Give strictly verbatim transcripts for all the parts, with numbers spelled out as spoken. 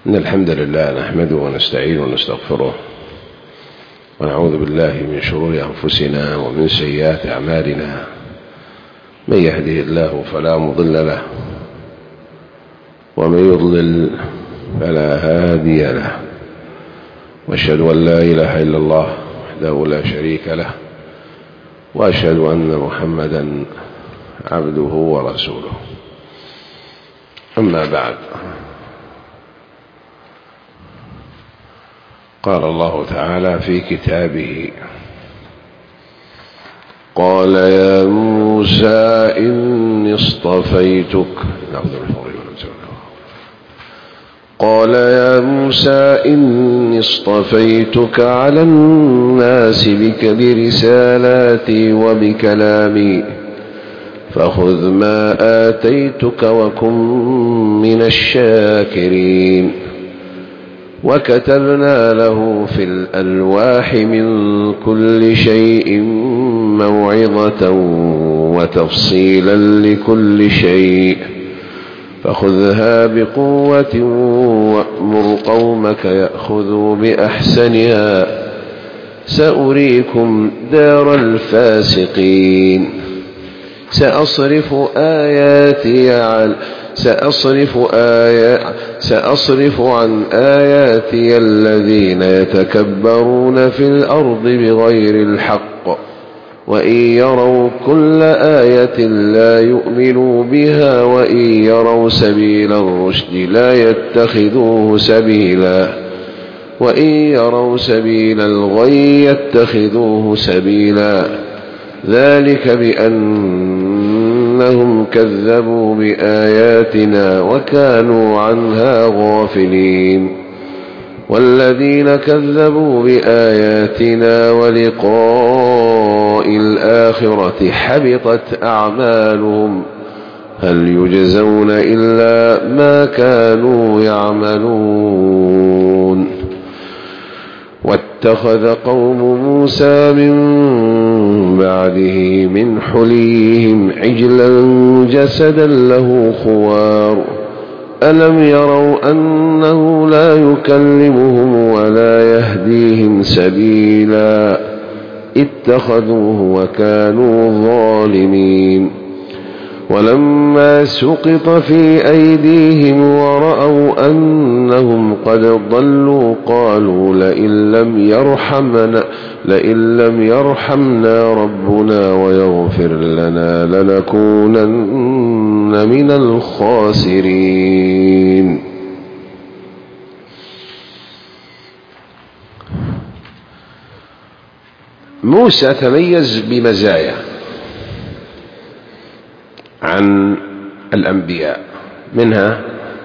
إن الحمد لله نحمده ونستعينه ونستغفره ونعوذ بالله من شرور أنفسنا ومن سيئات أعمالنا. من يهده الله فلا مضل له ومن يضلل فلا هادي له، وأشهد أن لا إله إلا الله وحده لا شريك له، وأشهد أن محمدا عبده ورسوله. أما بعد، قال الله تعالى في كتابه: قال يا موسى إني اصطفيتك قال يا موسى إني اصطفيتك على الناس برسالاتي وبكلامي فخذ ما آتيتك وكن من الشاكرين. وكتبنا له في الألواح من كل شيء موعظة وتفصيلا لكل شيء فخذها بقوة وأمر قومك يأخذوا بأحسنها سأريكم دار الفاسقين. سأصرف آياتي عن سأصرف, آيات سأصرف عن آياتي الذين يتكبرون في الأرض بغير الحق وإن يروا كل آية لا يؤمنوا بها وإن يروا سبيل الرشد لا يتخذوه سبيلا وإن يروا سبيل الغي يتخذوه سبيلا. ذلك بأنهم كذبوا بآياتنا وكانوا عنها غافلين. والذين كذبوا بآياتنا ولقاء الآخرة حبطت أعمالهم هل يجزون إلا ما كانوا يعملون. واتخذ قوم موسى من بعده من حليهم عجلا جسدا له خوار ألم يروا أنه لا يكلمهم ولا يهديهم سبيلا اتخذوه وكانوا ظالمين. ولما سقط في أيديهم ورأوا أنهم قد ضلوا قالوا لئن لم يرحمنا لئن لم يرحمنا ربنا ويغفر لنا لنكونن من الخاسرين. موسى تميز بمزايا عن الأنبياء، منها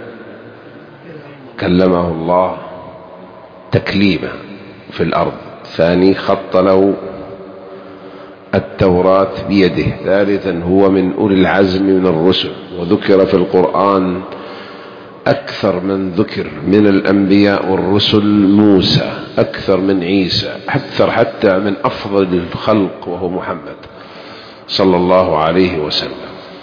كلمه الله تكليما في الأرض، ثاني خط له التوراة بيده، ثالثا هو من أولي العزم من الرسل، وذكر في القرآن أكثر من ذكر من الأنبياء والرسل موسى، أكثر من عيسى، أكثر حتى من أفضل الخلق وهو محمد صلى الله عليه وسلم.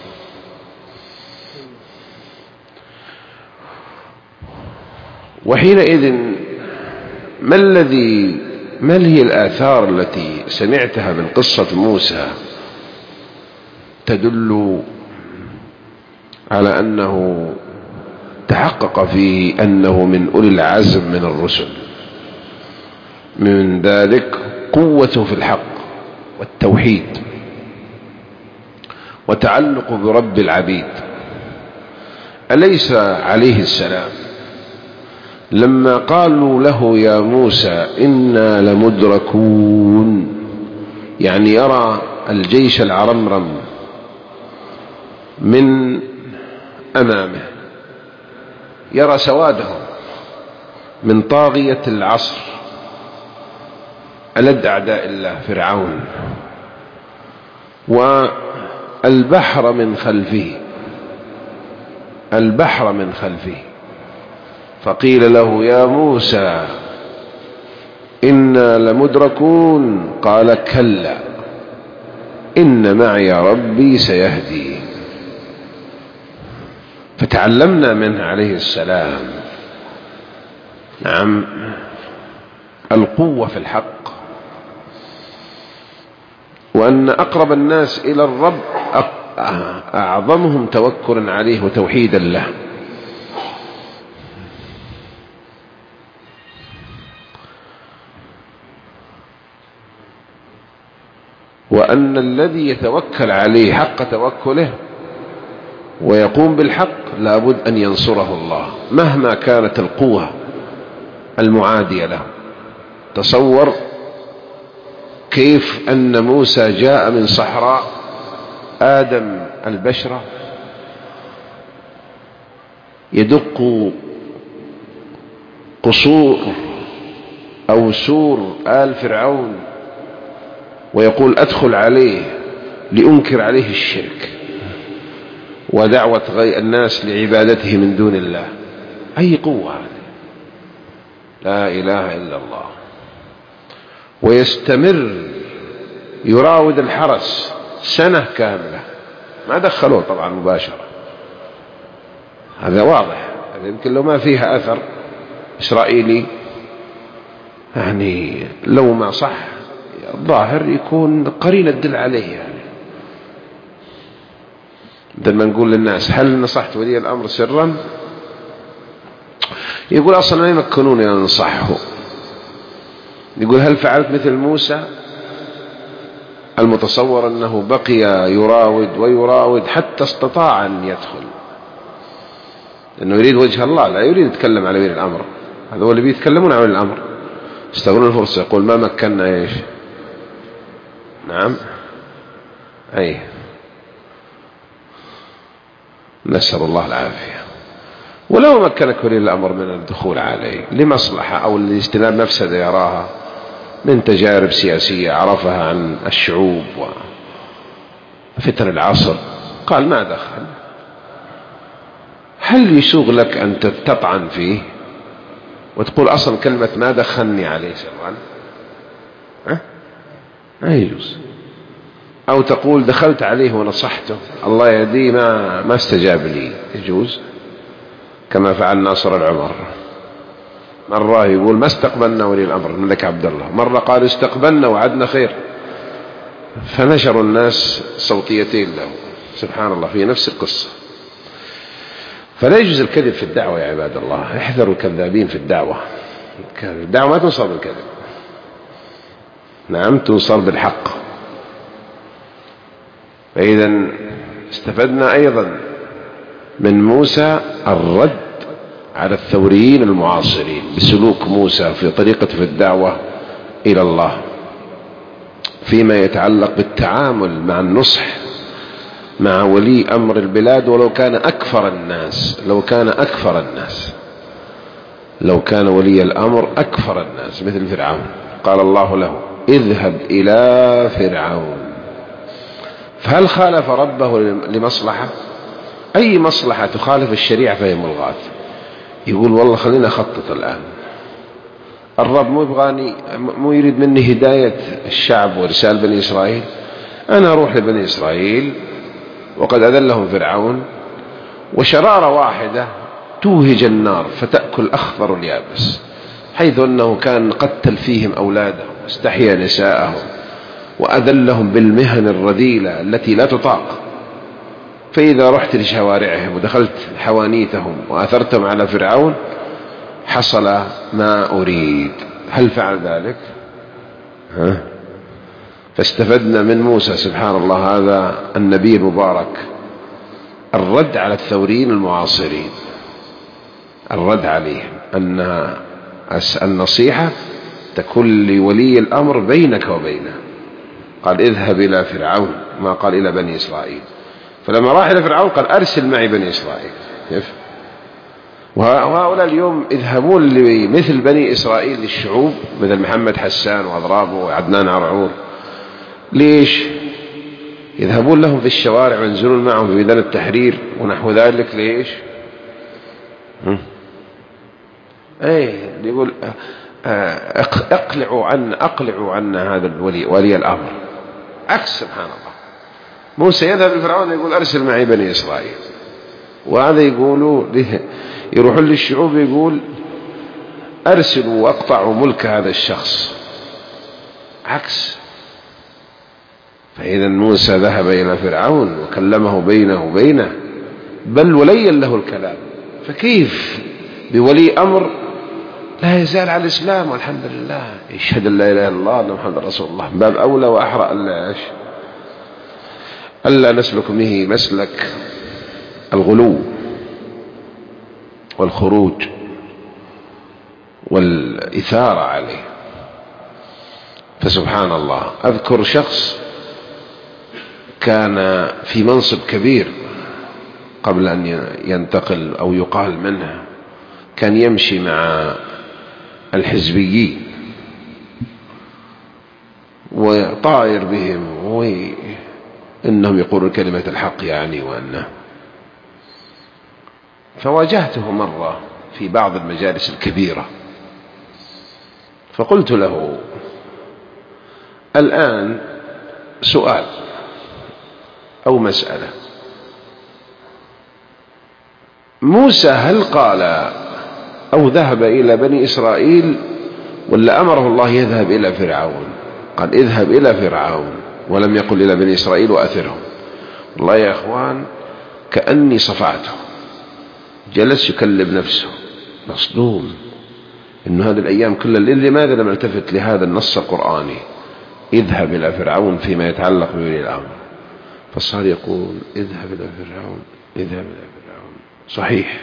وحينئذ ما الذي ما هي الآثار التي سمعتها من قصة موسى تدل على أنه تحقق فيه أنه من أولي العزم من الرسل؟ من ذلك قوته في الحق والتوحيد وتعلق برب العبيد. أليس عليه السلام لما قالوا له يا موسى إنا لمدركون، يعني يرى الجيش العرمرم من أمامه، يرى سوادهم من طاغية العصر ألد أعداء الله فرعون، والبحر من خلفه البحر من خلفه فقيل له يا موسى إنا لمدركون قال كلا إن معي ربي سيهدي. فتعلمنا منه عليه السلام نعم، القوة في الحق، وأن أقرب الناس إلى الرب أعظمهم توكلا عليه وتوحيدا له. وأن الذي يتوكل عليه حق توكله ويقوم بالحق لابد أن ينصره الله مهما كانت القوة المعادية له. تصور كيف أن موسى جاء من صحراء آدم البشرة يدق قصور أو سور آل فرعون ويقول أدخل عليه لأنكر عليه الشرك ودعوة الناس لعبادته من دون الله. أي قوة هذه، لا إله إلا الله. ويستمر يراود الحرس سنة كاملة، ما دخلوه طبعا مباشرة، هذا واضح. يمكن لو ما فيها أثر إسرائيلي يعني لو ما صح الظاهر يكون قرينة تدل عليه. يعني لما نقول للناس هل نصحت ولي الأمر سرا، يقول أصلا ما يمكنوني أن أنصحه. يقول هل فعلت مثل موسى المتصور أنه بقي يراود ويراود حتى استطاع أن يدخل، لأنه يريد وجه الله، لا يريد يتكلم على ولي الأمر. هذا هو اللي بيتكلمون عن ولي الأمر، يستغلون الفرصة. يقول ما مكننا إيش، نعم، أي نسأل الله العافية. ولو مكنك ولي الأمر من الدخول عليه لمصلحة أو لاجتناب مفسدة يراها من تجارب سياسية عرفها عن الشعوب وفتن العصر، قال ما دخل، هل يسوغ لك أن تطعن فيه وتقول أصلا كلمة ما دخلني عليه سرا؟ ها؟ ما يجوز. أو تقول دخلت عليه ونصحته الله يهديه ما ما استجاب لي، يجوز، كما فعل ناصر العمر. مرة يقول ما استقبلنا ولي الأمر الملك عبد الله، مرة قال استقبلنا وعدنا خير، فنشروا الناس صوتيتين له، سبحان الله، في نفس القصة. فلا يجوز الكذب في الدعوة يا عباد الله، احذروا الكذابين في الدعوة. الدعوة ما تنصر بالكذب، نعم، تنصر بالحق. فإذا استفدنا أيضا من موسى الرد على الثوريين المعاصرين بسلوك موسى في طريقة في الدعوة إلى الله فيما يتعلق بالتعامل مع النصح مع ولي أمر البلاد، ولو كان أكفر الناس، لو كان أكفر الناس لو كان ولي الأمر أكفر الناس مثل فرعون. قال الله له اذهب إلى فرعون. فهل خالف ربه لمصلحة؟ أي مصلحة تخالف الشريعة فهي ملغاة. يقول والله خلينا أخطط الآن، الرب مو يبغاني، مو يريد مني هداية الشعب ورسال بني إسرائيل، أنا أروح لبني إسرائيل وقد أذلهم فرعون، وشرارة واحدة توهج النار فتأكل أخضر اليابس، حيث أنه كان قتل فيهم أولادهم واستحيا نساءهم وأذلهم بالمهن الرذيلة التي لا تطاق. فإذا رحت لشوارعهم ودخلت حوانيتهم وأثرتهم على فرعون حصل ما أريد. هل فعل ذلك؟ ها؟ فاستفدنا من موسى سبحان الله هذا النبي المبارك الرد على الثوريين المعاصرين، الرد عليهم أن النصيحة تكون لولي الأمر بينك وبينه. قال اذهب إلى فرعون، ما قال إلى بني إسرائيل. فلما راح إلى فرعون قال أرسل معي بني إسرائيل. كيف؟ وهؤلاء اليوم يذهبون لمثل بني إسرائيل للشعوب مثل محمد حسان وأضرابه وعدنان عرعور. ليش؟ يذهبون لهم في الشوارع وينزلون معهم في ميدان التحرير ونحو ذلك. ليش؟ ايه يقول اقلعوا عن اقلعوا عنا هذا الولي ولي الامر. عكس سبحان الله، موسى يذهب لفرعون يقول ارسل معي بني اسرائيل، وهذا يقولوا يروحون للشعوب يقول أرسلوا واقطعوا ملك هذا الشخص، عكس. فإذا موسى ذهب إلى فرعون وكلمه بينه وبينه، بل ولين له الكلام. فكيف بولي أمر لا يزال على الإسلام والحمد لله، يشهد أن لا إله إلا الله أن محمد رسول الله، باب أولى وأحرى ألا إيش ألا نسلك به مسلك الغلو والخروج والإثارة عليه. فسبحان الله، أذكر شخص كان في منصب كبير قبل أن ينتقل أو يقال منه، كان يمشي مع الحزبيين وطائر بهم وإنهم يقولون كلمة الحق يعني وأنه. فواجهته مرة في بعض المجالس الكبيرة فقلت له: الآن سؤال أو مسألة، موسى هل قال أو ذهب إلى بني إسرائيل ولا أمره الله يذهب إلى فرعون؟ قال: اذهب إلى فرعون، ولم يقل إلى بني إسرائيل وأثرهم. والله يا أخوان كأني صفعته، جلس يكلم نفسه مصدوم إنه هذه الأيام كلها لماذا لم التفت لهذا النص القرآني: اذهب إلى فرعون فيما يتعلق بولي الأمر. فصار يقول: اذهب إلى فرعون، اذهب إلى فرعون. صحيح،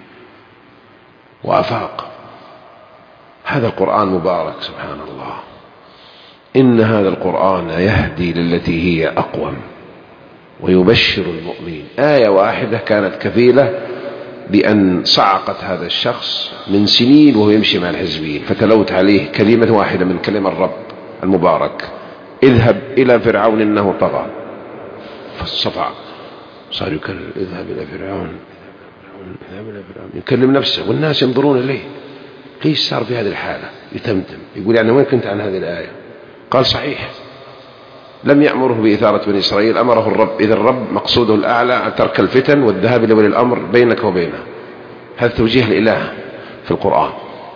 وأفاق. هذا القرآن مبارك سبحان الله. إن هذا القرآن يهدي للتي هي أقوم ويبشر المؤمنين. آية واحدة كانت كفيلة بأن صعقت هذا الشخص من سنين وهو يمشي مع الحزبيين. فتلوت عليه كلمة واحدة من كلمة الرب المبارك: اذهب إلى فرعون إنه طغى. فالصفع صار يكلم: اذهب إلى فرعون، اذهب إلى فرعون، يكلم نفسه والناس ينظرون إليه. ليش صار في هذه الحالة؟ يتمتم يقول: يعني وين كنت عن هذه الآية؟ قال: صحيح، لم يأمره بإثارة بني إسرائيل، أمره الرب. إذا الرب مقصوده الأعلى ترك الفتن والذهاب إلى ولي الأمر بينك وبينه. هذا توجيه الإله في القرآن،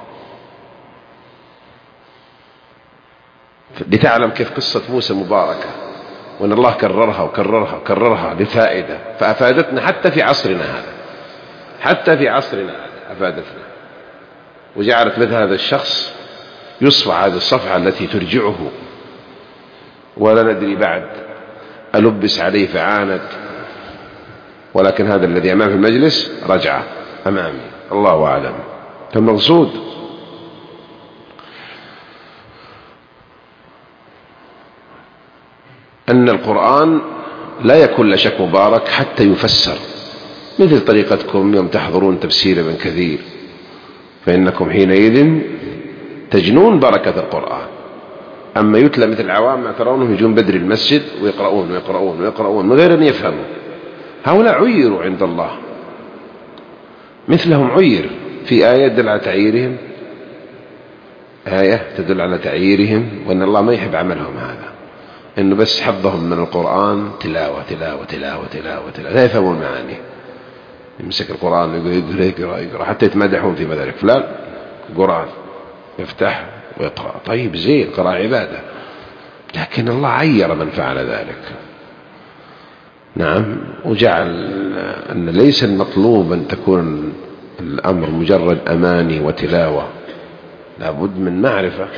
لتعلم كيف قصة موسى مباركة، وأن الله كررها وكررها وكررها لفائدة، فأفادتنا حتى في عصرنا هذا، حتى في عصرنا هذا أفادتنا، وجعلت مثل هذا الشخص يصفع هذه الصفحة التي ترجعه، ولا ندري بعد ألبس عليه فعانت، ولكن هذا الذي أمام في المجلس رجع أمامي، الله أعلم. فالمقصود أن القرآن لا يكون لا شك مبارك حتى يفسر، مثل طريقتكم يوم تحضرون تفسير ابن كثير، فإنكم حينئذ تجنون بركة القرآن. أما يتلى مثل العوام ما ترونهم يجون بدري المسجد ويقرؤون ويقرؤون ويقرؤون من غير أن يفهموا. هؤلاء عيروا عند الله، مثلهم عير في آية تدل على تعييرهم، آية تدل على تعييرهم، وأن الله ما يحب عملهم هذا، إنه بس حظهم من القرآن تلاوة تلاوة تلاوة تلاوة تلاوة، لا يفهمون معاني. يمسك القرآن ويقول يقرأ يقرأ يقرأ حتى يتمدحون في مدارك فلان قرآن، يفتح ويقرأ. طيب زين، قراءة عبادة، لكن الله عير من فعل ذلك. نعم، وجعل أن ليس المطلوب أن تكون الأمر مجرد أماني وتلاوة، لابد من معرفة.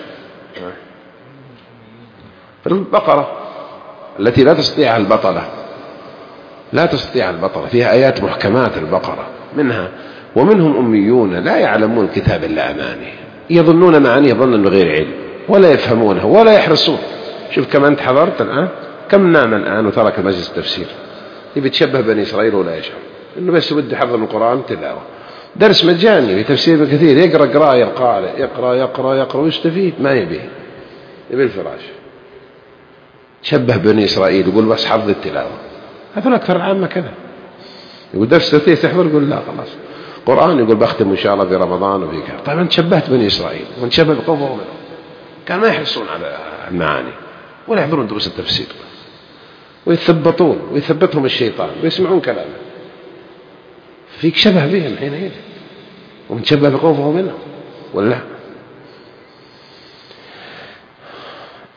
البقرة التي لا تستطيعها البطلة، لا تستطيع البطلة، فيها آيات محكمات البقرة منها، ومنهم أميون لا يعلمون الكتاب إلا أماني، يظنون معانيه ظنا بغير علم، ولا يفهمونها ولا يحرصون. شوف كم أنت حضرت الآن، كم نام الآن وترك مجلس التفسير، يبي تشبه بني إسرائيل ولا يشعر إنه بس بده حفظ من القرآن تلاوة. درس مجاني في تفسير ابن كثير، يقرأ قراءة القارئ، يقرأ يقرأ يقرأ ويستفيد، ما يبيه يبي الفراش. شبه بني إسرائيل يقول بس حفظ التلاوة، هذول أكثر العامة كذا. يقول درس تفسير تحضر، يقول لا خلاص. قرآن يقول بختم إن شاء الله في رمضان وفي كذا. طيب أنت شبهت بني إسرائيل ونشبه بقومهم، كان ما يحرصون على المعاني ولا يحضرون دروس التفسير، ويثبطون ويثبتهم الشيطان ويسمعون كلامه، فيك شبه بهم حينئذ، ونشبه بقومهم منهم ولا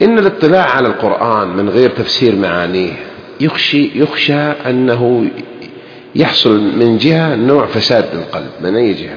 إن الاطلاع على القرآن من غير تفسير معانيه يخشي يخشى أنه يحصل من جهة نوع فساد للقلب. من أي جهة؟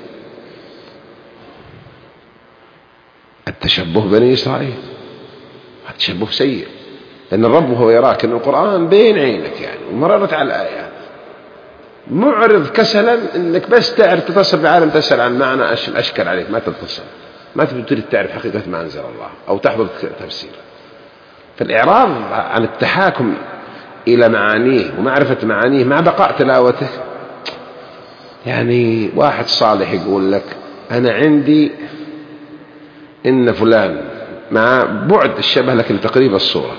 التشبه بني إسرائيل، التشبه سيء، لأن الرب وهو يراك أن القرآن بين عينك يعني ومررت على الآيات، معرض كسلا أنك بس تعرف تتصل بعالم تسأل عن معنى أشكل عليك، ما تتصل، ما تريد تعرف حقيقة ما أنزل الله أو تحضر تفسير. فالإعراض عن التحاكم إلى معانيه ومعرفة معانيه مع بقاء تلاوته، يعني واحد صالح يقول لك أنا عندي إن فلان مع بعد الشبه لكن تقريب الصورة،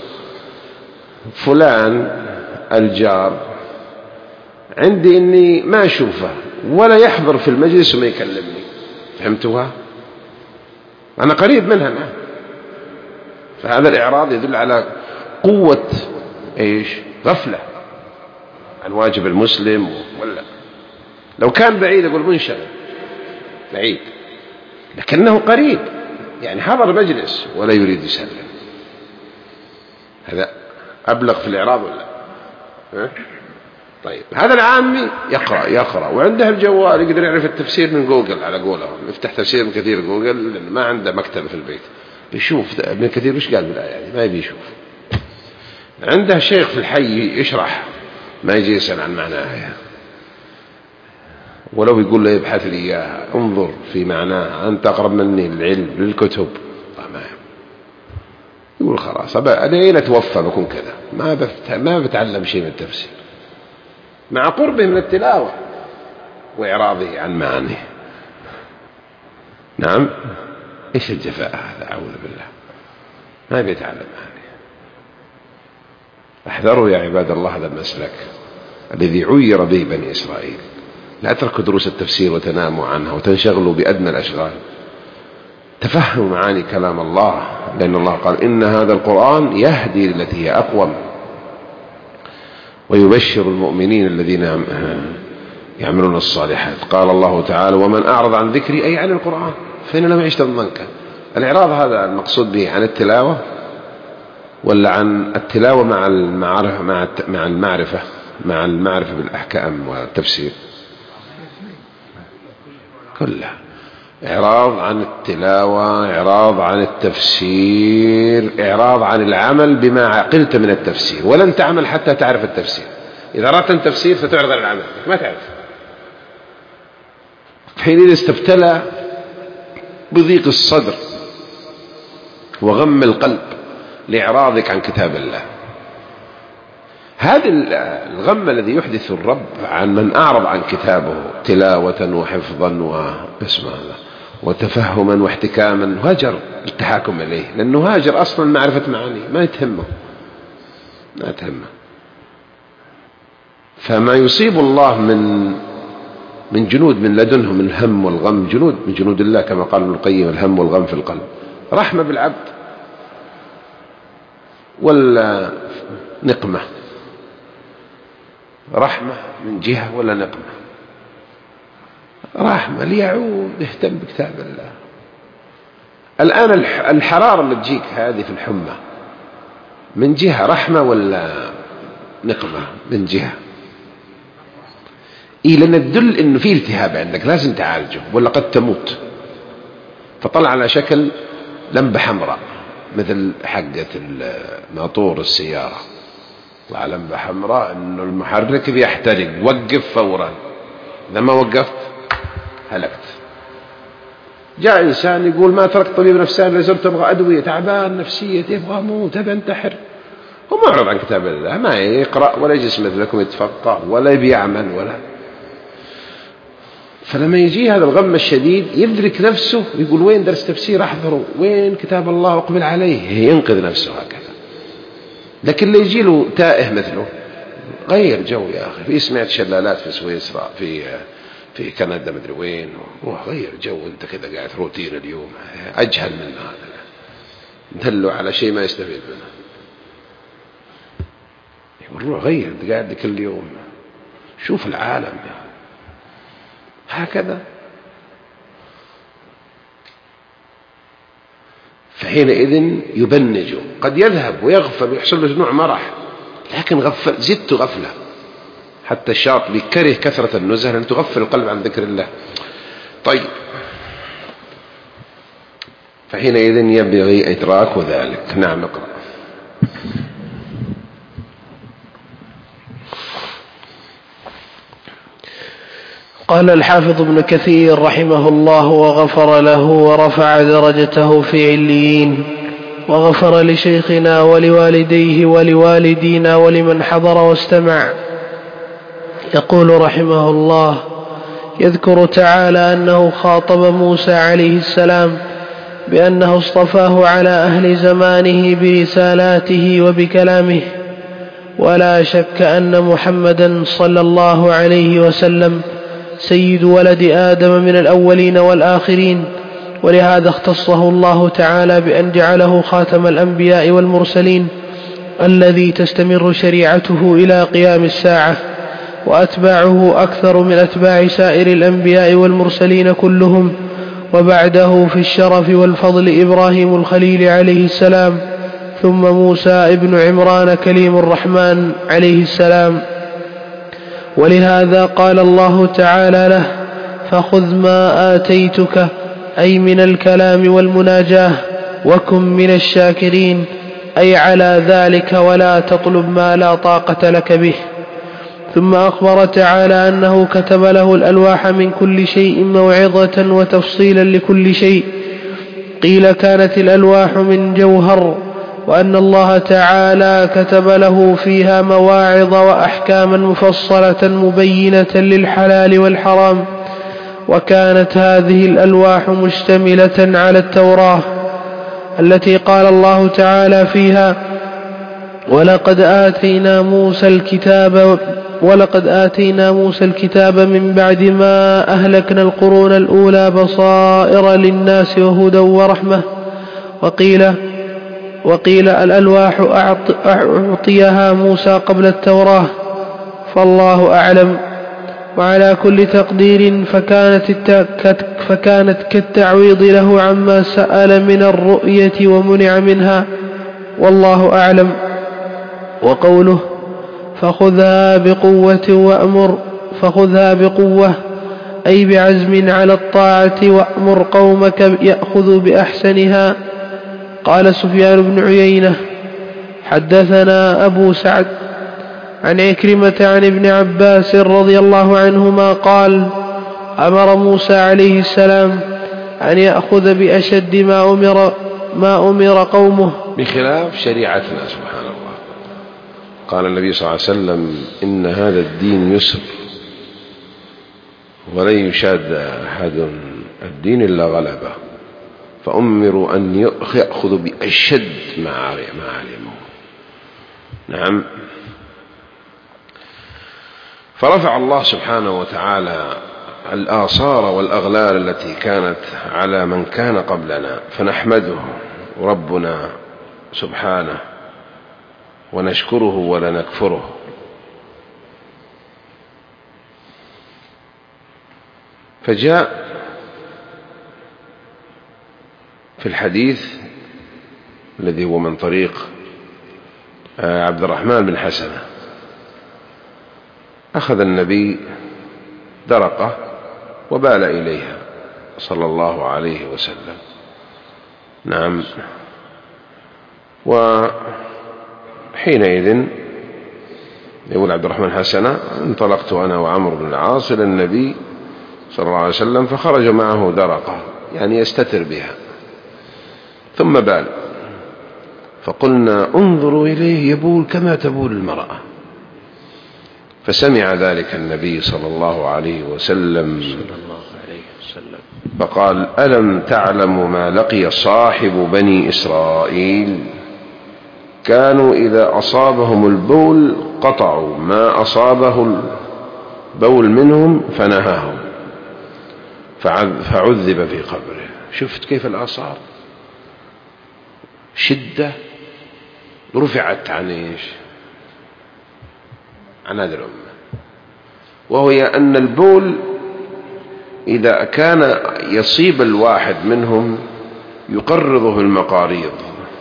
فلان الجار عندي إني ما أشوفه ولا يحضر في المجلس وما يكلمني، فهمتوها؟ أنا قريب منها معه. فهذا الإعراض يدل على قوة إيش؟ غفلة عن واجب المسلم. ولا لو كان بعيد يقول منشغل بعيد، لكنه قريب يعني حضر مجلس ولا يريد يسلم، هذا أبلغ في الإعراض ولا ها؟ طيب هذا العامي يقرأ يقرأ وعنده الجوال يقدر يعرف التفسير من جوجل، على قولهم يفتح تفسير ابن كثير جوجل لأنه ما عنده مكتبة في البيت، بيشوف ابن كثير وش قال بالآية يعني ما يبي يشوف. عنده شيخ في الحي يشرح ما يجي يسأل عن معناها، ولو يقول له يبحث لي إياها انظر في معناها أنت أقرب مني للعلم للكتب، ما يقول خلاص أنا إلى توفى بكون كذا ما بفت... ما بتعلم شيء من التفسير، مع قربه من التلاوة وإعراضه عن معانيه. نعم، إيش الجفاء هذا؟ أعوذ بالله، ما بيتعلم معانيه. احذروا يا عباد الله هذا المسلك الذي عير به بني إسرائيل، لا تركوا دروس التفسير وتناموا عنها وتنشغلوا بأدنى الأشغال، تفهموا معاني كلام الله، لأن الله قال إن هذا القرآن يهدي للتي هي أقوم ويبشر المؤمنين الذين يعملون الصالحات. قال الله تعالى ومن أعرض عن ذكري أي عن القرآن فإن لم يعش ضنكا. الإعراض هذا المقصود به عن التلاوة ولا عن التلاوة مع المعرفة مع المعرفة مع المعرفة بالأحكام والتفسير؟ كلها. إعراض عن التلاوة، إعراض عن التفسير، إعراض عن العمل بما عقلت من التفسير، ولن تعمل حتى تعرف التفسير. إذا أردت التفسير فتعرض عن العمل ما تعرف، حينئذ استبتلى بضيق الصدر وغم القلب لإعراضك عن كتاب الله. هذا الغم الذي يحدث الرب عن من أعرض عن كتابه تلاوة وحفظا واسمه وتفهما واحتكاما، هاجر التحاكم إليه، لأنه هاجر أصلا معرفة معانيه، ما يتهمه ما يتهمه. فما يصيب الله من من جنود من لدنه من الهم والغم، جنود من جنود الله كما قال ابن القيم الهم والغم في القلب، رحمة بالعبد ولا نقمة؟ رحمة من جهة ولا نقمة؟ رحمة ليعود يهتم بكتاب الله. الآن الحرارة اللي تجيك هذه في الحمى من جهة رحمة ولا نقمة؟ من جهة إيه، لأن تدل إنه في التهاب عندك لازم تعالجه ولا قد تموت. فطلع على شكل لمبة حمراء مثل حقة الماطور السيارة، طلع لمبة حمراء إنه المحرك بيحترق، وقف فورا، إذا ما وقفت هلكت. جاء إنسان يقول ما تركت طبيب نفساني لزرت أبغى أدوية، تعبان نفسية يبغى موت أبى أنتحر، هو معرض عن كتاب الله، ما يقرأ ولا يجلس مثلكم يتفقه ولا بيعمل ولا. فلما يجي هذا الغم الشديد يدرك نفسه ويقول وين درس تفسير أحضره، وين كتاب الله أقبل عليه، ينقذ نفسه هكذا. لكن اللي يجي له تائه مثله غير جو يا أخي، في سمعت شلالات في سويسرا في في كندا مدري وين، روح غير جو، أنت كذا قاعد روتين اليوم أجهل من هذا، ندله على شيء ما يستفيد منه. يقول روح غير، أنت قاعد كل يوم شوف العالم هكذا. فحينئذ يبنج، قد يذهب ويغفل ويحصل له نوع مرح، لكن غفل زدت غفلة. حتى الشاطبي كره كثرة النزهة لأن تغفل القلب عن ذكر الله. طيب، فحينئذ ينبغي إدراك ذلك. نعم، اقرأ. قال الحافظ ابن كثير رحمه الله وغفر له ورفع درجته في عليين، وغفر لشيخنا ولوالديه ولوالدينا ولمن حضر واستمع. يقول رحمه الله: يذكر تعالى أنه خاطب موسى عليه السلام بأنه اصطفاه على أهل زمانه برسالاته وبكلامه، ولا شك أن محمدا صلى الله عليه وسلم سيد ولد آدم من الأولين والآخرين، ولهذا اختصه الله تعالى بأن جعله خاتم الأنبياء والمرسلين الذي تستمر شريعته إلى قيام الساعة، وأتباعه أكثر من أتباع سائر الأنبياء والمرسلين كلهم، وبعده في الشرف والفضل إبراهيم الخليل عليه السلام، ثم موسى ابن عمران كليم الرحمن عليه السلام. ولهذا قال الله تعالى له: فخذ ما آتيتك، أي من الكلام والمناجاة، وكن من الشاكرين، أي على ذلك ولا تطلب ما لا طاقة لك به. ثم أخبر تعالى أنه كتب له الألواح من كل شيء موعظة وتفصيلا لكل شيء. قيل كانت الألواح من جوهر، وأن الله تعالى كتب له فيها مواعظ وأحكاما مفصلة مبينة للحلال والحرام. وكانت هذه الألواح مشتملة على التوراة التي قال الله تعالى فيها: ولقد آتينا موسى الكتاب ولقد آتينا موسى الكتاب من بعد ما أهلكنا القرون الأولى بصائر للناس وهدى ورحمة. وقيل وقيل الألواح أعطيها موسى قبل التوراة، فالله أعلم. وعلى كل تقدير فكانت, فكانت كالتعويض له عما سأل من الرؤية ومنع منها، والله أعلم. وقوله: فخذها بقوة وأمر فخذها بقوة، أي بعزم على الطاعة، وأمر قومك يأخذوا بأحسنها. قال سفيان بن عيينة: حدثنا أبو سعد عن عكرمة عن ابن عباس رضي الله عنهما قال: أمر موسى عليه السلام أن يأخذ بأشد ما أمر, ما أمر قومه، بخلاف شريعتنا. سبحان الله. قال النبي صلى الله عليه وسلم: إن هذا الدين يسر، ولن يشاد أحد الدين إلا غلبه، فأمروا أن يأخذوا بأشد ما علموا. نعم. فرفع الله سبحانه وتعالى الآثار والأغلال التي كانت على من كان قبلنا، فنحمده ربنا سبحانه ونشكره ولا نكفره. فجاء في الحديث الذي هو من طريق عبد الرحمن بن حسنة: أخذ النبي درقة وبال إليها صلى الله عليه وسلم. نعم. وحينئذ يقول عبد الرحمن حسنة: انطلقت أنا وعمرو بن العاص إلى النبي صلى الله عليه وسلم، فخرج معه درقة يعني يستتر بها، ثم بال، فقلنا: انظروا إليه يبول كما تبول المرأة. فسمع ذلك النبي صلى الله عليه وسلم فقال: ألم تعلم ما لقي صاحب بني إسرائيل؟ كانوا إذا أصابهم البول قطعوا ما أصابه البول منهم فنهاهم، فعذب في قبره. شفت كيف الآثار شدة رفعت عن إيش؟ عن هذه الأمة، وهي أن البول إذا كان يصيب الواحد منهم يقرضه بالمقاريض،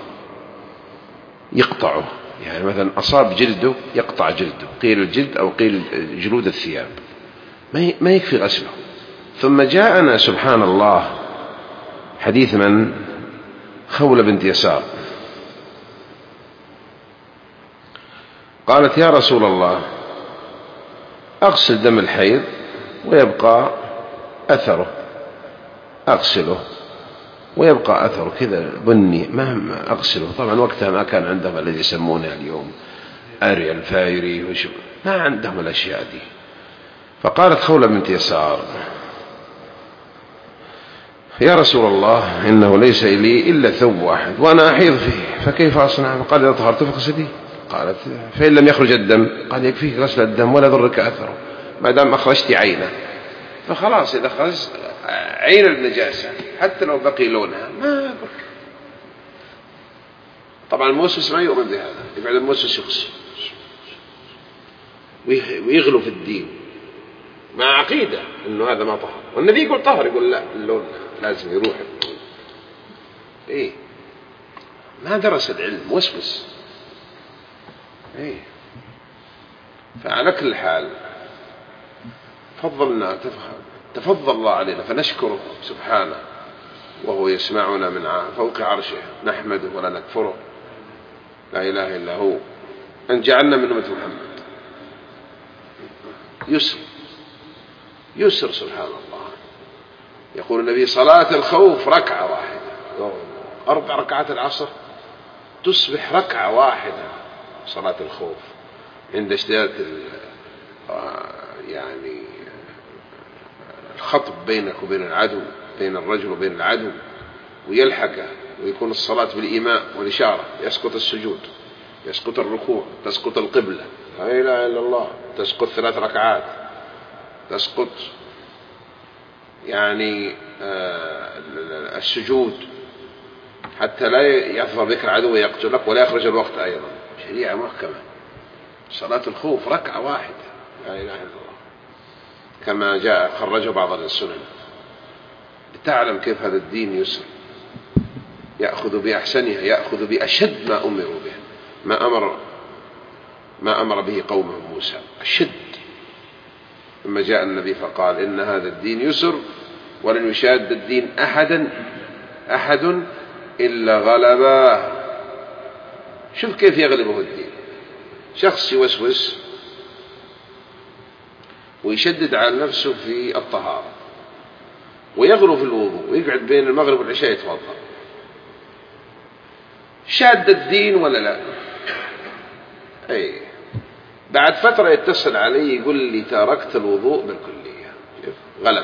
يقطعه، يعني مثلا أصاب جلده يقطع جلده، قيل الجلد أو قيل جلود الثياب، ما يكفي غسله. ثم جاءنا سبحان الله حديث من؟ خولة بنت يسار، قالت يا رسول الله أغسل دم الحيض ويبقى أثره، أغسله ويبقى أثره كذا بني، ما أغسله. طبعا وقتها ما كان عندهم الذي يسمونه اليوم أريال فايري وشو، ما عندهم الأشياء دي. فقالت خولة بنت يسار يا رسول الله إنه ليس لي إلا ثوب واحد وأنا أحيض فيه، فكيف أصنع؟ قال إذا طهرت فاغسليه. قالت فإن لم يخرج الدم؟ قال يكفيك غسل الدم ولا يضرك أثره ما دام أخرجت عينه، فخلاص إذا خرجت عين النجاسة حتى لو بقي لونها ما يضرك. طبعا الموسوس ما يؤمن بهذا، يبعد الموسوس يغسل ويغلو في الدين مع عقيدة إنه هذا ما طهر، والنبي يقول طهر، يقول لا اللون لازم يروح. إيه ما درس العلم، وسوس. إيه فعلى كل حال فضلنا تفضل الله علينا فنشكره سبحانه، وهو يسمعنا من فوق عرشه، نحمده ولا نكفره، لا إله إلا هو، أن جعلنا من أمة محمد. يسر يسر سبحان الله. يقول النبي صلاة الخوف ركعة واحدة، أربع ركعات العصر تصبح ركعة واحدة صلاة الخوف عند اشتداد يعني الخطب بينك وبين العدو، بين الرجل وبين العدو، ويلحقه، ويكون الصلاة بالإيماء والإشارة، يسقط السجود، يسقط الركوع، تسقط القبلة، لا إله إلا الله، تسقط ثلاث ركعات، تسقط يعني السجود حتى لا يظهر بك العدو ويقتلك ولا يخرج الوقت أيضا. شريعة محكمة. صلاة الخوف ركعة واحدة، لا إله إلا الله، كما جاء خرجه بعض السنن. لتعلم كيف هذا الدين يسر، يأخذ بأحسنها، يأخذ بأشد ما أمروا به، ما أمر ما أمر به قومه موسى الشد. لما جاء النبي فقال إن هذا الدين يسر ولن يشاد الدين أحدا أحد إلا غلبه. شوف كيف يغلبه الدين. شخص يوسوس ويشدد على نفسه في الطهارة ويغلو في الوضوء ويقعد بين المغرب والعشاء يتوضأ، شاد الدين ولا لا؟ أي بعد فترة يتصل علي يقول لي تركت الوضوء بالكلية. غلب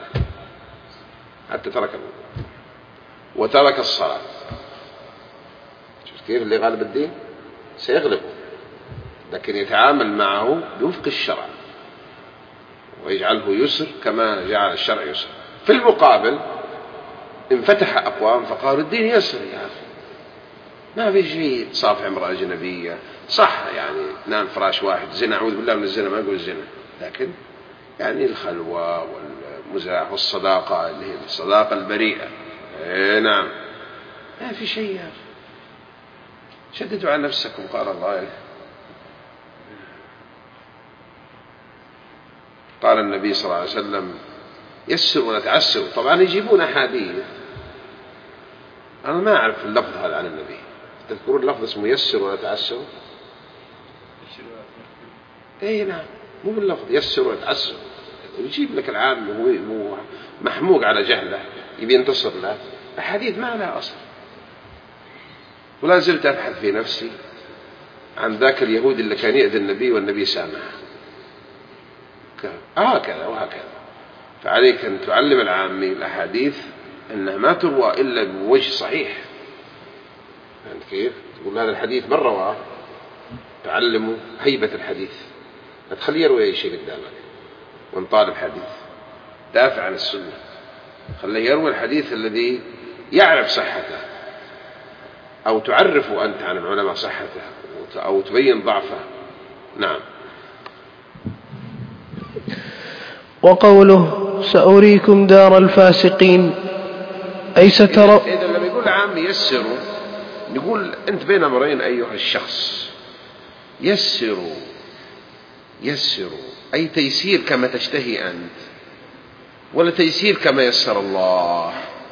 حتى ترك الوضوء وترك الصلاة. شوف كيف اللي غالب الدين سيغلبه، لكن يتعامل معه بوفق الشرع ويجعله يسر كما جعل الشرع يسر. في المقابل انفتح أقوام فقالوا الدين يسر يا أخي، ما في شيء صافح امرأة أجنبية، صح يعني نام فراش واحد، زنا أعوذ بالله من الزنا، ما أقول الزنا، لكن يعني الخلوة والمزاح والصداقة اللي هي الصداقة البريئة. ايه نعم ما في شيء يا أخي. شددوا على نفسكم قال الله. قال النبي صلى الله عليه وسلم يسر ولا تعسر. طبعا يجيبون أحاديث أنا ما أعرف اللفظ هذا عن النبي. تذكرون اللفظ اسمه يسر ولا تعسر؟ اي نعم مو باللفظ يسر ولا تعسر. يجيب لك العام وهو محموق على جهله يبي ينتصر له أحاديث ما لها أصل. ولا زلت أبحث في نفسي عن ذاك اليهود اللي كان يأذي النبي والنبي سامح هكذا وهكذا. فعليك أن تعلم العامي الأحاديث أنها ما تروى إلا بوجه صحيح. فهمت كيف؟ تقول هذا الحديث من رواه، تعلمه هيبة الحديث، لا تخليه يروي أي شيء قدامك. وان طالب حديث دافع عن السنة خليه يروي الحديث الذي يعرف صحته، أو تعرف أنت عن العلماء صحته أو تبين ضعفه. نعم. وقوله سأريكم دار الفاسقين أي سترى. إذا لما يقول بشكل عام يسروا، نقول أنت بين أمرين أيها الشخص، يسروا يسروا أي تيسير كما تشتهي أنت، ولا تيسير كما يسر الله.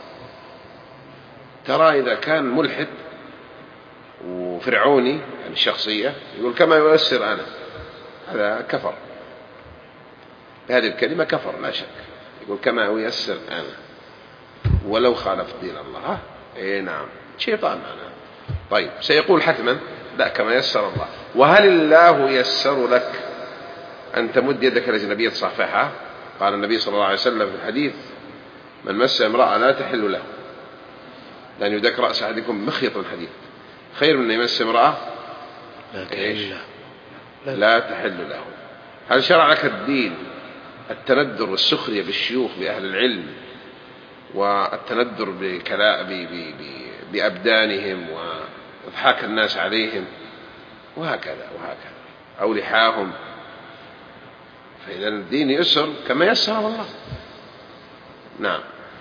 ترى إذا كان ملحد وفرعوني يعني الشخصية يقول كما ييسر أنا، هذا كفر بهذه الكلمة، كفر لا شك. يقول كما ييسر أنا ولو خالف دين الله. إيه نعم، شيطان معنا. طيب سيقول حتما لا كما يسر الله. وهل الله يسر لك أن تمد يدك الأجنبية تصافحها؟ قال النبي صلى الله عليه وسلم في الحديث: من مس امرأة لا تحل له، لأن يدك رأس أحدكم مخيط الحديث خير من يمس امرأة لا تحل له. لا تحل له. هل شرع لك الدين التندر والسخرية بالشيوخ بأهل العلم، والتندر بأبدانهم وإضحاك الناس عليهم وهكذا وهكذا، أو لحاهم؟ فإذا الدين يسر كما يسر الله. نعم.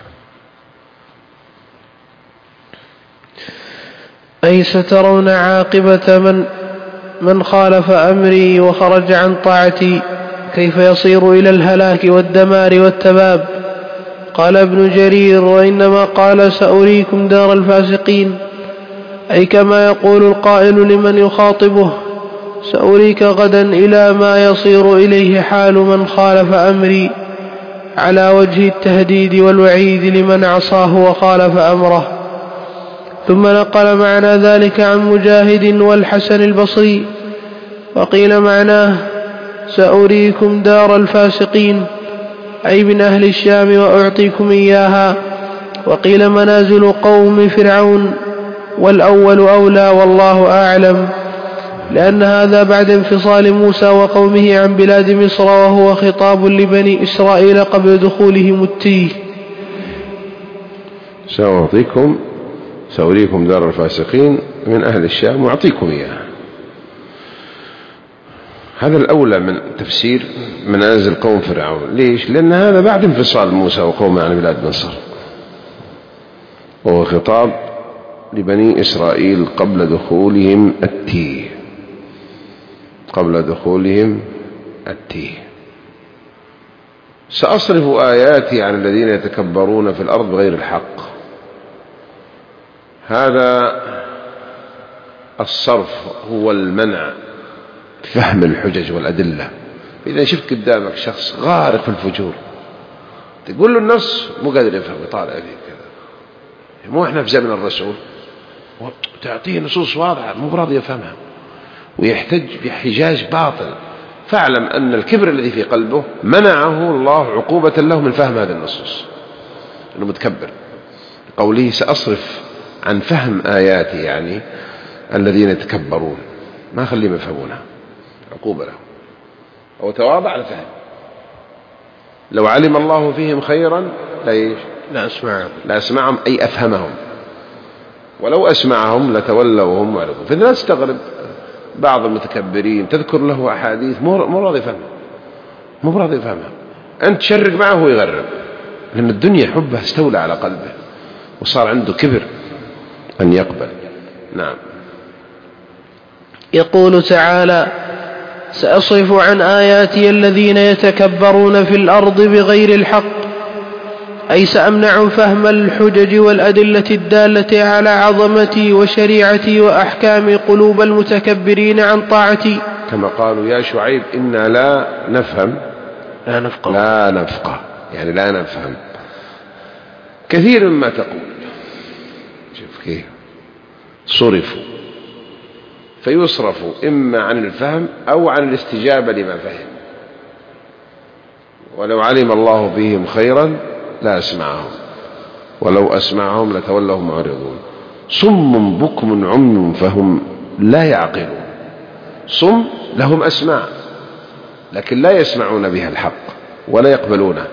أي سترون عاقبة من من خالف أمري وخرج عن طاعتي كيف يصير إلى الهلاك والدمار والتباب. قال ابن جرير: وإنما قال سأريكم دار الفاسقين، أي كما يقول القائل لمن يخاطبه: سأريك غدا إلى ما يصير إليه حال من خالف أمري، على وجه التهديد والوعيد لمن عصاه وخالف أمره. ثم نقل معنى ذلك عن مجاهد والحسن البصري، وقيل معناه سأريكم دار الفاسقين، أي من أهل الشام وأعطيكم إياها. وقيل منازل قوم فرعون، والأول أولى والله أعلم، لأن هذا بعد انفصال موسى وقومه عن بلاد مصر، وهو خطاب لبني إسرائيل قبل دخولهم التيه. سأعطيكم سأريكم دار الفاسقين من أهل الشام وأعطيكم إياها. هذا الأولى من تفسير منازل قوم فرعون. ليش؟ لأن هذا بعد انفصال موسى وقومه عن بلاد مصر، وهو خطاب لبني إسرائيل قبل دخولهم التيه قبل دخولهم التيه. سأصرف آياتي عن الذين يتكبرون في الأرض بغير الحق. هذا الصرف هو المنع فهم الحجج والأدلة. إذا شفت قدامك شخص غارق في الفجور تقول له النص مو قادر يفهم، يطالع فيه كذا، مو احنا في زمن الرسول، تعطيه نصوص واضحة مو براضي يفهمها ويحتج بحجاج باطل، فاعلم أن الكبر الذي في قلبه منعه الله عقوبة له من فهم هذه النصوص، أنه متكبر. قوله سأصرف عن فهم آياتي، يعني الذين يتكبرون ما خليهم يفهمونها، عقوبة له. أو تواضع لفهم. لو علم الله فيهم خيرا لا لا أسمعهم لا أسمعهم أي أفهمهم، ولو أسمعهم لتولوا وهم معرضون. فلا تستغرب بعض المتكبرين تذكر له أحاديث مو راضي يفهمها مو راضي يفهمها أنت تشرق معه ويغرب، لأن الدنيا حبه استولى على قلبه وصار عنده كبر أن يقبل. نعم. يقول تعالى: سأصرف عن آياتي الذين يتكبرون في الأرض بغير الحق، أي سأمنع فهم الحجج والأدلة الدالة على عظمتي وشريعتي وأحكامي قلوب المتكبرين عن طاعتي. كما قالوا يا شعيب إنا لا نفهم لا نفقه لا نفقه يعني لا نفهم كثير مما تقول. شوف كيف صرفوا، فيصرفوا إما عن الفهم أو عن الاستجابة لما فهم. ولو علم الله فيهم خيرا لا أسمعهم ولو أسمعهم لتولوا معرضون. صم بكم عمي فهم لا يعقلون. صم لهم أسماع لكن لا يسمعون بها الحق ولا يقبلونه،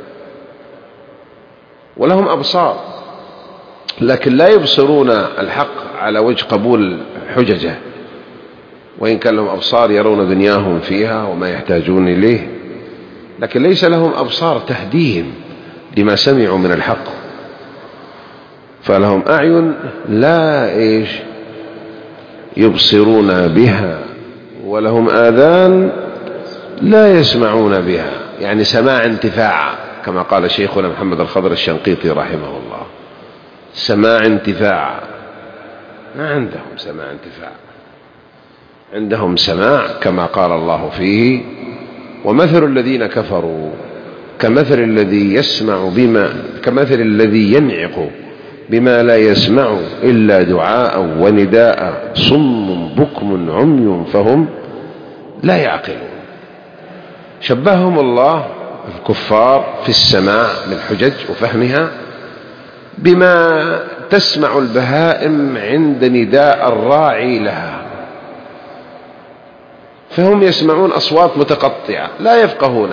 ولهم أبصار لكن لا يبصرون الحق على وجه قبول حججه، وإن كان لهم أبصار يرون دنياهم فيها وما يحتاجون إليه، لكن ليس لهم أبصار تهديهم لما سمعوا من الحق. فلهم أعين لا إيش يبصرون بها، ولهم آذان لا يسمعون بها، يعني سماع انتفاع كما قال شيخنا محمد الخضر الشنقيطي رحمه الله، سماع انتفاع. ما عندهم سماع انتفاع، عندهم سماع كما قال الله فيه: ومثل الذين كفروا كمثل الذي يسمع بما كمثل الذي ينعق بما لا يسمع إلا دعاء ونداء صم بكم عمي فهم لا يعقلون. شبههم الله الكفار في السماع بالحجج وفهمها بما تسمع البهائم عند نداء الراعي لها، فهم يسمعون أصوات متقطعة لا يفقهون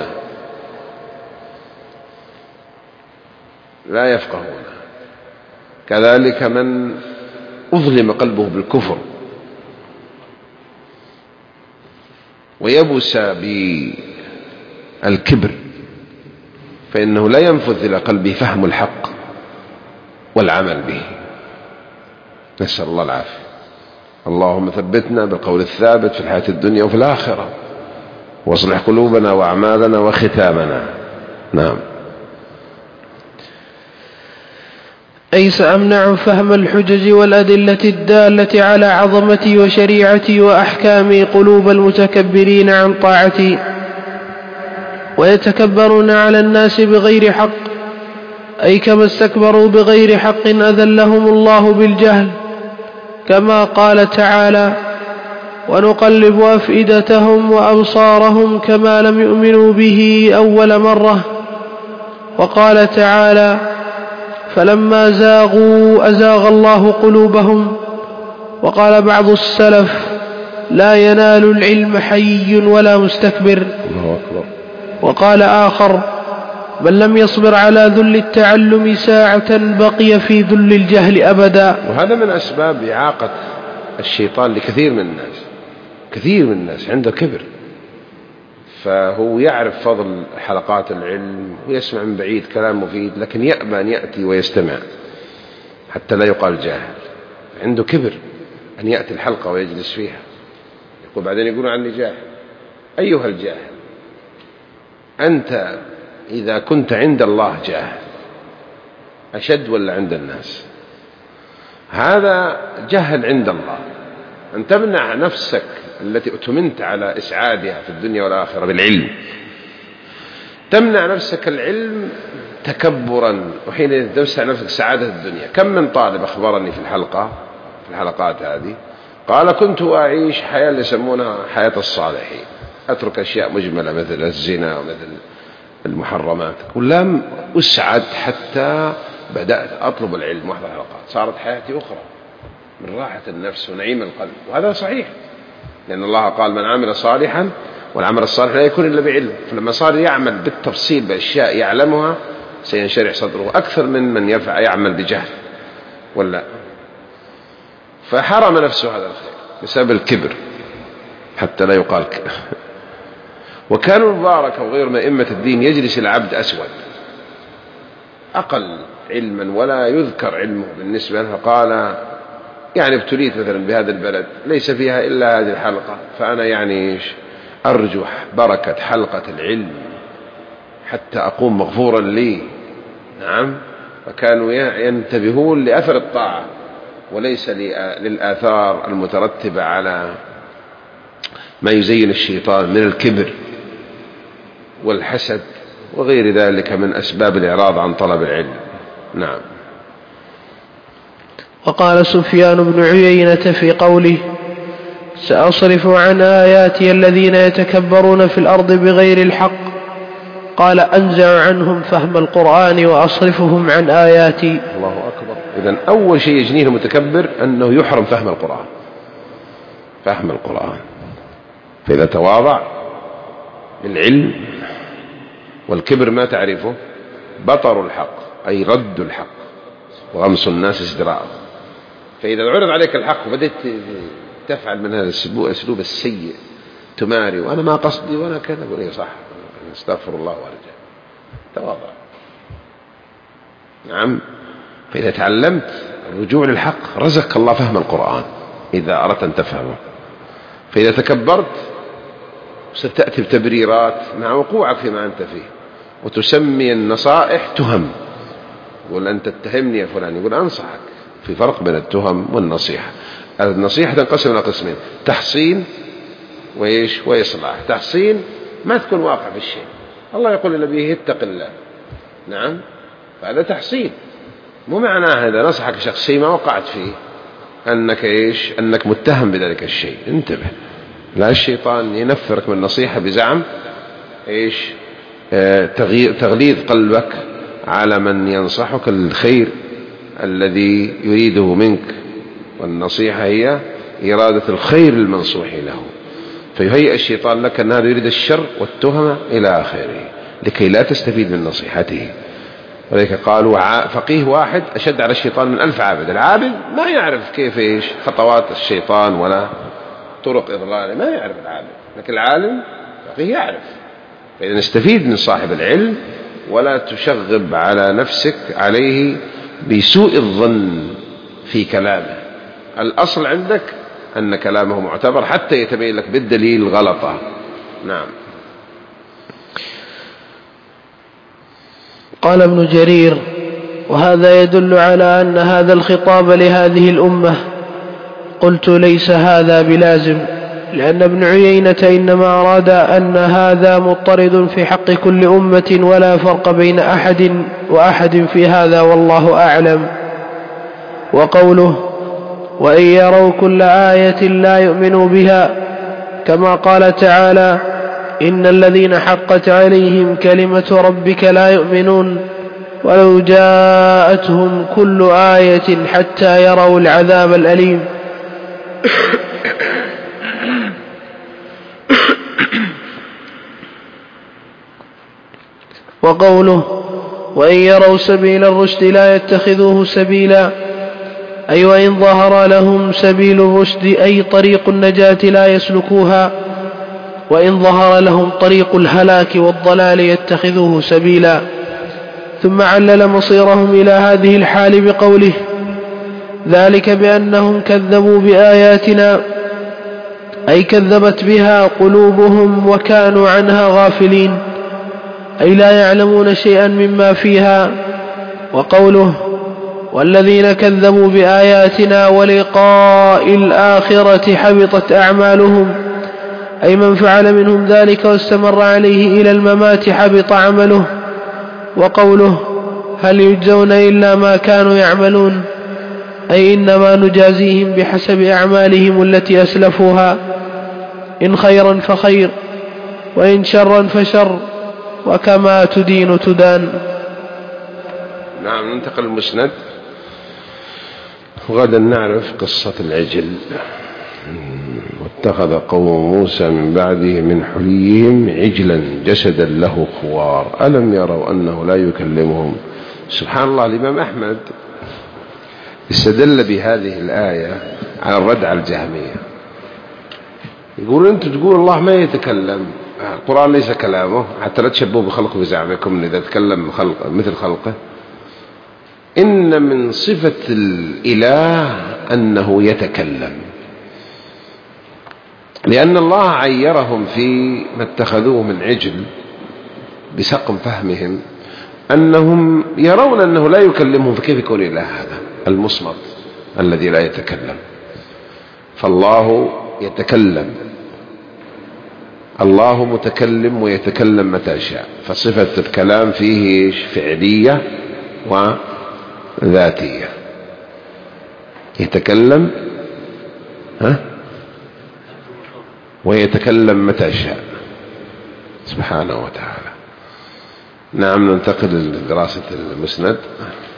لا يفقهون كذلك من أظلم قلبه بالكفر ويبس بالكبر فإنه لا ينفذ إلى قلبه فهم الحق والعمل به. نسأل الله العافية. اللهم ثبتنا بالقول الثابت في الحياة الدنيا وفي الآخرة، واصلح قلوبنا وأعمالنا وختامنا. نعم. أي سأمنع فهم الحجج والأدلة الدالة على عظمتي وشريعتي وأحكامي قلوب المتكبرين عن طاعتي ويتكبرون على الناس بغير حق، أي كما استكبروا بغير حق أذلهم الله بالجهل، كما قال تعالى: ونقلب أفئدتهم وأبصارهم كما لم يؤمنوا به أول مرة. وقال تعالى: فلما زاغوا أزاغ الله قلوبهم. وقال بعض السلف: لا ينال العلم حي ولا مستكبر. الله أكبر. وقال آخر: من لم يصبر على ذل التعلم ساعة بقي في ذل الجهل أبدا. وهذا من أسباب إعاقة الشيطان لكثير من الناس. كثير من الناس عنده كبر، فهو يعرف فضل حلقات العلم ويسمع من بعيد كلام مفيد، لكن يأبى أن يأتي ويستمع حتى لا يقال جاهل. عنده كبر أن يأتي الحلقة ويجلس فيها، يقول بعدين يقولون عني جاهل. أيها الجاهل، أنت إذا كنت عند الله جاهل أشد ولا عند الناس؟ هذا جهل عند الله، أن تمنع نفسك التي أتمنت على إسعادها في الدنيا والآخرة بالعلم، تمنع نفسك العلم تكبرا، وحين توسع نفسك سعادة الدنيا. كم من طالب أخبرني في الحلقة في الحلقات هذه قال: كنت أعيش حياة اللي يسمونها حياة الصالحين، أترك أشياء مجملة مثل الزنا ومثل المحرمات، ولم أسعد حتى بدأت أطلب العلم واحضر حلقات، صارت حياتي أخرى من راحة النفس ونعيم القلب. وهذا صحيح، لأن الله قال: من عمل صالحا، والعمل الصالح لا يكون إلا بعلم. فلما صار يعمل بالتفصيل بأشياء يعلمها سينشرح صدره أكثر من من يفعل يعمل بجهل ولا. فحرم نفسه هذا الخير بسبب الكبر حتى لا يقال ك... وكان المبارك وغير من أئمة الدين يجلس العبد أسود أقل علما ولا يذكر علمه بالنسبة له، قال: يعني ابتليت مثلا بهذا البلد ليس فيها إلا هذه الحلقة، فأنا يعني أرجو بركة حلقة العلم حتى أقوم مغفورا لي. نعم. فكانوا ينتبهون لأثر الطاعة وليس للآثار المترتبة على ما يزين الشيطان من الكبر والحسد وغير ذلك من أسباب الإعراض عن طلب العلم. نعم. وقال سفيان بن عيينة في قوله: سأصرف عن آياتي الذين يتكبرون في الأرض بغير الحق، قال: أنزع عنهم فهم القرآن وأصرفهم عن آياتي. الله أكبر. إذن أول شيء يجنيه المتكبر أنه يحرم فهم القرآن، فهم القرآن. فإذا تواضع بالعلم، والكبر ما تعرفه بطر الحق أي رد الحق وغمس الناس ازدراءه. فإذا عرض عليك الحق وبدأت تفعل من هذا الأسلوب السيء تماري وأنا ما قصدي وأنا كذا، قل إيه صح، استغفر الله وارجع، تواضع. نعم. فإذا تعلمت الرجوع للحق رزقك الله فهم القرآن إذا أردت أن تفهمه. فإذا تكبرت ستأتي بتبريرات مع وقوعك فيما أنت فيه، وتسمي النصائح تهم. يقول أنت تتهمني يا فلان، يقول أنصحك. في فرق بين التهم والنصيحة. النصيحة تنقسم إلى قسمين: تحصين وإيش وإصلاح. تحصين ما تكون واقع في الشيء، الله يقول لنبيه اتق الله، نعم، فهذا تحصين. مو معناه إذا نصحك شخص شيء ما وقعت فيه أنك إيش أنك متهم بذلك الشيء. انتبه، لا الشيطان ينفرك من النصيحة بزعم إيش آه تغيير تغليظ قلبك على من ينصحك الخير الذي يريده منك، والنصيحة هي إرادة الخير المنصوح له، فيهيئ الشيطان لك أن هذا يريد الشر والتهمة إلى آخره لكي لا تستفيد من نصيحته. ولذلك قالوا فقيه واحد أشد على الشيطان من ألف عابد. العابد ما يعرف كيف إيش خطوات الشيطان ولا طرق إضلاله، ما يعرف العابد، لكن العالم فقيه يعرف. فإذا نستفيد من صاحب العلم ولا تشغب على نفسك عليه بسوء الظن في كلامه. الأصل عندك أن كلامه معتبر حتى يتبين لك بالدليل غلطة. نعم. قال ابن جرير: وهذا يدل على أن هذا الخطاب لهذه الأمة. قلت: ليس هذا بلازم، لأن ابن عيينة إنما أراد أن هذا مضطرد في حق كل أمة ولا فرق بين أحد وأحد في هذا والله أعلم. وقوله: وإن يروا كل آية لا يؤمنوا بها، كما قال تعالى: إن الذين حقت عليهم كلمة ربك لا يؤمنون ولو جاءتهم كل آية حتى يروا العذاب الأليم. وقوله: وإن يروا سبيل الرشد لا يتخذوه سبيلا، أي وإن ظهر لهم سبيل الرشد أي طريق النجاة لا يسلكوها، وإن ظهر لهم طريق الهلاك والضلال يتخذوه سبيلا. ثم علل مصيرهم إلى هذه الحال بقوله: ذلك بأنهم كذبوا بآياتنا، أي كذبت بها قلوبهم وكانوا عنها غافلين، أي لا يعلمون شيئا مما فيها. وقوله: والذين كذبوا بآياتنا ولقاء الآخرة حبطت أعمالهم، أي من فعل منهم ذلك واستمر عليه إلى الممات حبط عمله. وقوله: هل يجزون إلا ما كانوا يعملون، أي إنما نجازيهم بحسب أعمالهم التي أسلفوها، إن خيرا فخير وإن شرا فشر، وكما تدين تدان. نعم. ننتقل المسند. غدا نعرف قصة العجل. واتخذ قوم موسى من بعده من حليهم عجلا جسدا له خوار ألم يروا أنه لا يكلمهم. سبحان الله. الإمام أحمد استدل بهذه الآية على الرد على الجهمية. يقول أنتم تقول الله ما يتكلم، القرآن ليس كلامه، حتى لا تشبهوا بخلقه بزعمكم إذا تكلم خلق مثل خلقه. إن من صفة الإله أنه يتكلم، لأن الله عيرهم في ما اتخذوه من عجل بسقم فهمهم أنهم يرون أنه لا يكلمهم، فكيف يكون إله هذا المصمت الذي لا يتكلم؟ فالله يتكلم، الله متكلم ويتكلم متى شاء، فصفة الكلام فيه فعلية وذاتية. يتكلم ها ويتكلم متى شاء سبحانه وتعالى. نعم. ننتقل لدراسة المسند.